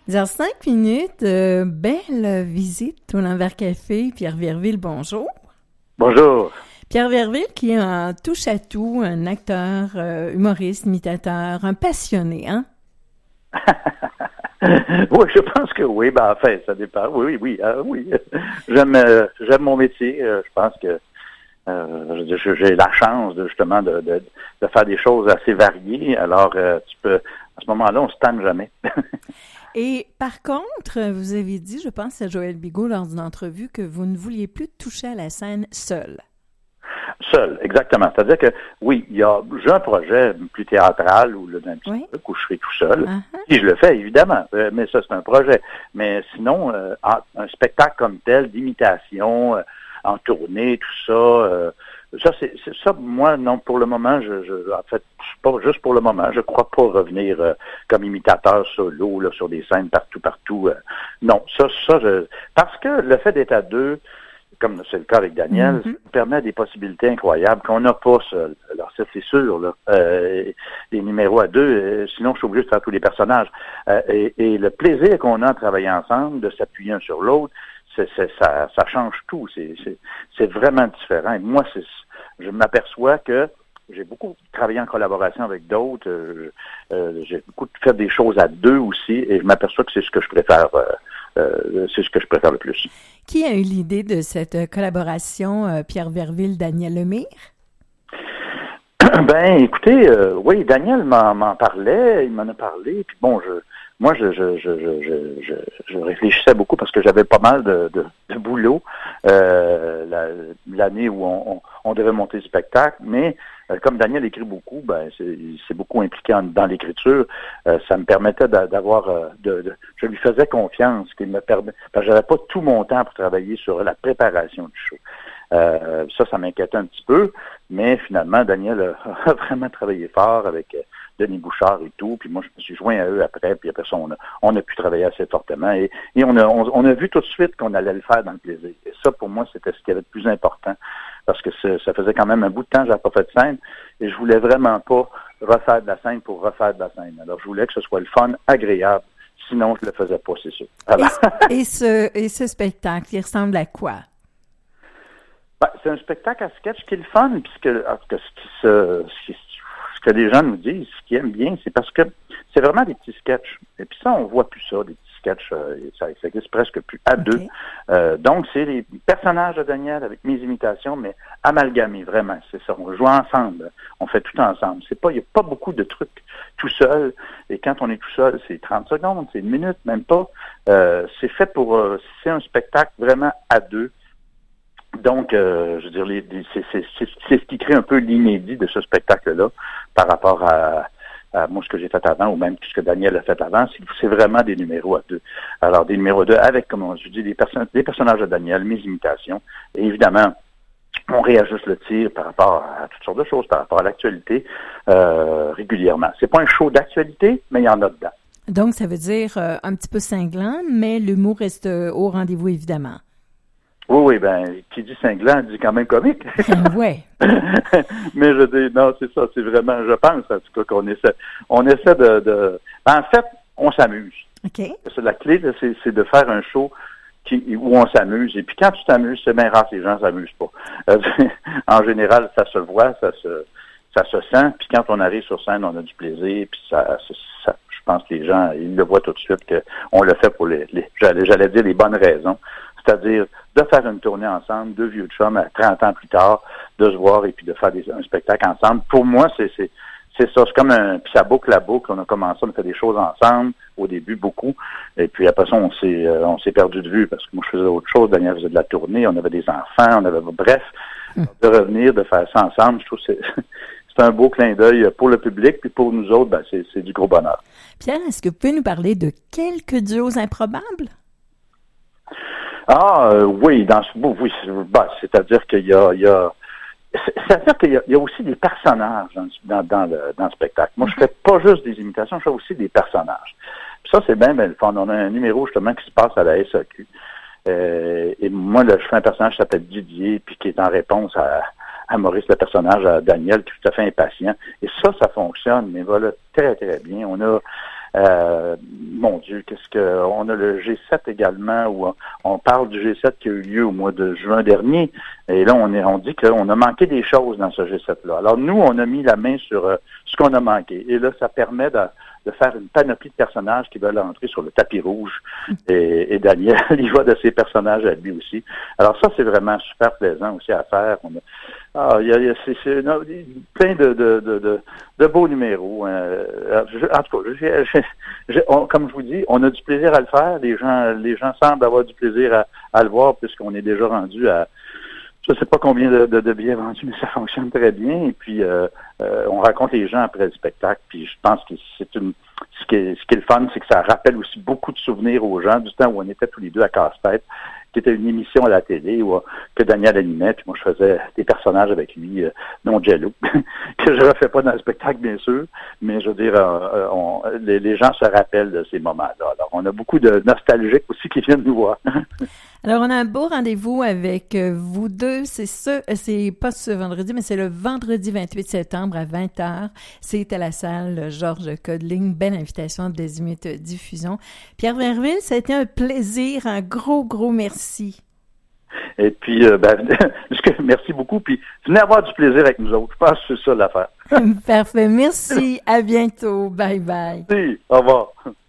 Dans 5 minutes, belle visite au l'Envers Café. Pierre Verville, bonjour. Bonjour. Pierre Verville qui est un touche-à-tout, un acteur, humoriste, imitateur, un passionné, hein? Oui, je pense que oui. Ben, enfin, ça dépend. Oui. J'aime mon métier. Je pense que j'ai la chance justement de faire des choses assez variées. Alors, à ce moment-là, on se tanne jamais. Et par contre, vous avez dit, je pense à Joël Bigot lors d'une entrevue, que vous ne vouliez plus toucher à la scène seul. Seul, exactement. C'est-à-dire que, oui, j'ai un projet plus théâtral où d'un petit truc où je serai tout seul. Si je le fais, évidemment, mais ça, c'est un projet. Mais sinon, un spectacle comme tel, d'imitation, en tournée, tout ça, c'est ça, moi, non, pour le moment, en fait, pas juste pour le moment, je crois pas revenir comme imitateur solo, là, sur des scènes partout. Non, parce que le fait d'être à deux, comme c'est le cas avec Daniel, ça permet des possibilités incroyables qu'on n'a pas seul. Alors ça, c'est sûr, là. Les numéros à deux, sinon je suis obligé de faire tous les personnages. Et le plaisir qu'on a de travailler ensemble, de s'appuyer un sur l'autre, ça change tout. C'est vraiment différent. Et moi, je m'aperçois que j'ai beaucoup travaillé en collaboration avec d'autres. J'ai beaucoup fait des choses à deux aussi, et je m'aperçois que c'est ce que je préfère. C'est ce que je préfère le plus. Qui a eu l'idée de cette collaboration, Pierre Verville, Daniel Lemire? Ben, écoutez, oui, Daniel m'en parlait, il m'en a parlé, puis bon, je réfléchissais beaucoup parce que j'avais pas mal de boulot l'année où on devait monter le spectacle, mais comme Daniel écrit beaucoup, ben c'est beaucoup impliqué dans l'écriture. Ça me permettait je lui faisais confiance, qu'il me permet, parce que j'avais pas tout mon temps pour travailler sur la préparation du show. Ça m'inquiétait un petit peu, mais finalement, Daniel a vraiment travaillé fort avec Denis Bouchard et tout, puis moi, je me suis joint à eux après, puis après ça, on a pu travailler assez fortement, et on a vu tout de suite qu'on allait le faire dans le plaisir. Et ça, pour moi, c'était ce qui avait le plus important, parce que ça faisait quand même un bout de temps que j'avais pas fait de scène, et je voulais vraiment pas refaire de la scène pour refaire de la scène. Alors, je voulais que ce soit le fun, agréable, sinon, je le faisais pas, c'est sûr. Alors... Et ce spectacle, il ressemble à quoi? Ben, c'est un spectacle à sketch qui est le fun, puisque ce que les gens nous disent, ce qu'ils aiment bien, c'est parce que c'est vraiment des petits sketchs. Et puis ça, on voit plus ça, des petits sketchs, ça existe presque plus à deux. Donc, c'est les personnages de Daniel avec mes imitations, mais amalgamés, vraiment, c'est ça. On joue ensemble, on fait tout ensemble. Il n'y a pas beaucoup de trucs tout seul. Et quand on est tout seul, c'est 30 secondes, c'est 1 minute, même pas. C'est fait c'est un spectacle vraiment à deux. Donc, je veux dire, c'est ce qui crée un peu l'inédit de ce spectacle-là par rapport à moi, ce que j'ai fait avant, ou même ce que Daniel a fait avant, c'est vraiment des numéros à deux. Alors, des numéros à deux avec, comme je dis, des personnages de Daniel, mes imitations, et évidemment, on réajuste le tir par rapport à toutes sortes de choses, par rapport à l'actualité, régulièrement. C'est pas un show d'actualité, mais il y en a dedans. Donc, ça veut dire un petit peu cinglant, mais l'humour reste au rendez-vous, évidemment. Oui, ben, qui dit cinglant dit quand même comique. Ouais. Mais je dis, non, c'est ça, c'est vraiment, je pense, en tout cas, qu'on essaie de... En fait, on s'amuse. OK. La clé, c'est de faire un show où on s'amuse. Et puis quand tu t'amuses, c'est bien rare que les gens s'amusent pas. En général, ça se voit, ça se sent. Puis quand on arrive sur scène, on a du plaisir. Puis je pense que les gens, ils le voient tout de suite qu'on le fait pour j'allais dire les bonnes raisons. C'est-à-dire de faire une tournée ensemble, deux vieux chums à 30 ans plus tard, de se voir et puis de faire un spectacle ensemble. Pour moi, c'est ça. C'est comme puis ça boucle la boucle. On a commencé, on a fait des choses ensemble, au début, beaucoup. Et puis après ça, on s'est perdu de vue parce que moi, je faisais autre chose. Daniel faisait de la tournée, on avait des enfants, bref, de revenir, de faire ça ensemble, je trouve que c'est un beau clin d'œil pour le public, puis pour nous autres, ben, c'est du gros bonheur. Pierre, est-ce que vous pouvez nous parler de quelques duos improbables? Oui, oui, c'est-à-dire qu'il y a c'est-à-dire qu'il y a aussi des personnages dans le spectacle. Moi, je fais pas juste des imitations, je fais aussi des personnages. Puis ça, c'est bien le fun. On a un numéro justement qui se passe à la SAQ. Et moi, là, je fais un personnage qui s'appelle Didier, puis qui est en réponse à Maurice, le personnage, à Daniel, qui est tout à fait impatient. Et ça fonctionne, mais voilà, très, très bien. On a Mon Dieu, on a le G7 également, où on parle du G7 qui a eu lieu au mois de juin dernier, et là, on dit qu'on a manqué des choses dans ce G7-là. Alors, nous, on a mis la main sur ce qu'on a manqué, et là, ça permet de faire une panoplie de personnages qui veulent entrer sur le tapis rouge. Et Daniel, il va de ses personnages à lui aussi. Alors ça, c'est vraiment super plaisant aussi à faire. Il y a plein de beaux numéros. En tout cas, comme je vous dis, on a du plaisir à le faire. Les gens semblent avoir du plaisir à le voir puisqu'on est déjà rendu à je sais pas combien de billets vendus, mais ça fonctionne très bien. Et puis, on rencontre les gens après le spectacle. Puis, je pense que ce qui est le fun, c'est que ça rappelle aussi beaucoup de souvenirs aux gens du temps où on était tous les deux à Casse-Tête, qui était une émission à la télé que Daniel animait. Puis moi, je faisais des personnages avec lui, non Jello, que je refais pas dans le spectacle, bien sûr. Mais je veux dire, les gens se rappellent de ces moments-là. Alors, on a beaucoup de nostalgiques aussi qui viennent nous voir. Alors, on a un beau rendez-vous avec vous deux. C'est pas ce vendredi, mais c'est le vendredi 28 septembre à 20h. C'est à la salle Georges Codling. Belle invitation de Azimut Diffusion. Pierre Verville, ça a été un plaisir. Un gros, gros merci. Et puis, merci beaucoup. Puis, venez avoir du plaisir avec nous autres. Je pense que c'est ça l'affaire. Parfait. Merci. À bientôt. Bye bye. Merci. Au revoir.